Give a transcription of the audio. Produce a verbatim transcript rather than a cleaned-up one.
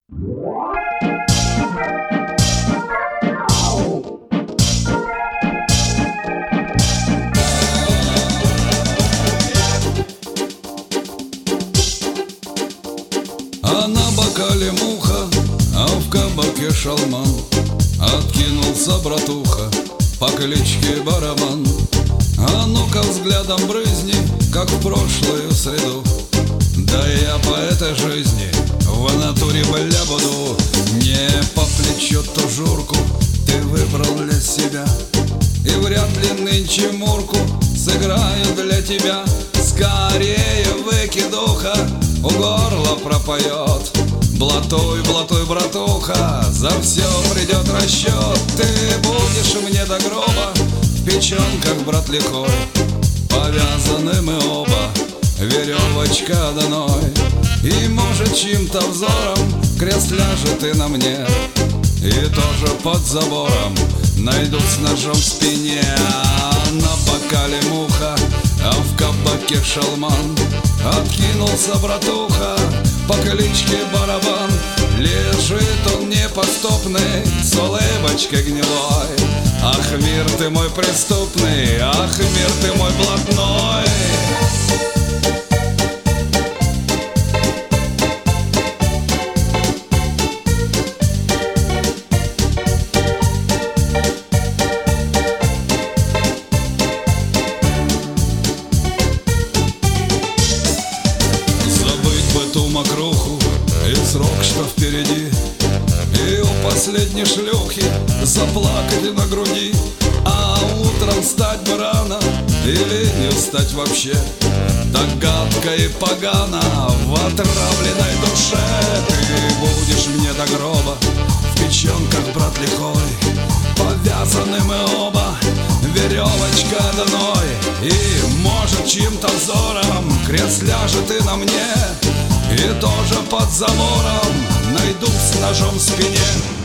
А на бокале муха, а в кабаке шалман. Откинулся братуха по кличке Барабан. А ну-ка взглядом брызни, как в прошлую среду. Да я по этой жизни в натуре бля буду. Не по плечу ту журку ты выбрал для себя, и вряд ли нынче мурку сыграю для тебя. Скорее выкидуха у горла пропоет. Блатуй, блатуй, братуха, за все придет расчет. Ты будешь мне до гроба в печенках, брат, лихой. Повязаны мы оба, веревочка одной. И может чьим-то взором крест ляжет и на мне, и тоже под забором найдут с ножом в спине. А на бокале муха, а в кабаке шалман. Откинулся братуха по кличке Барабан. Лежит он непоступный с улыбочкой гнилой. Ах, мир ты мой преступный, ах, мир ты мой блатной. Ту мокруху и срок, что впереди, и у последней шлюхи заплакать на груди. А утром встать бы рано или не встать вообще, так гадко и погано в отравленной душе. Ты будешь мне до гроба в печенках, брат, лихой. Повязаны мы оба, веревочка одной. И может чьим-то взором крест ляжет и на мне, и тоже под забором найдут с ножом в спине.